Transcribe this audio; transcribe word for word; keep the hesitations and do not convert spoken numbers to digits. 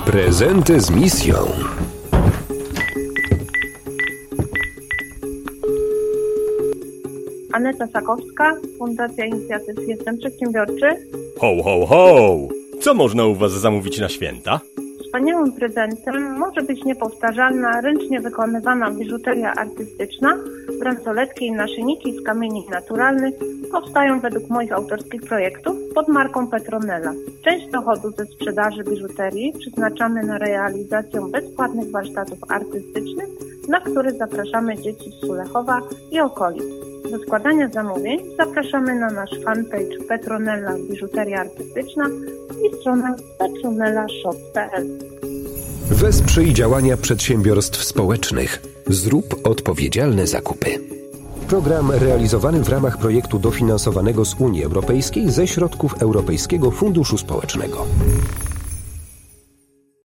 Prezenty z misją. Aneta Sakowska, Fundacja Inicjatyw Jestem Przedsiębiorczy. Ho, ho, ho! Co można u Was zamówić na święta? Wspaniałym prezentem może być niepowtarzalna, ręcznie wykonywana biżuteria artystyczna, bransoletki i naszyniki z kamieni naturalnych powstają według moich autorskich projektów pod marką Petronella. Część dochodu ze sprzedaży biżuterii przeznaczamy na realizację bezpłatnych warsztatów artystycznych, na które zapraszamy dzieci z Sulechowa i okolic. Do składania zamówień zapraszamy na nasz fanpage Petronella Biżuteria Artystyczna i stronę petronella shop kropka p l. Wesprzyj działania przedsiębiorstw społecznych. Zrób odpowiedzialne zakupy. Program realizowany w ramach projektu dofinansowanego z Unii Europejskiej ze środków Europejskiego Funduszu Społecznego.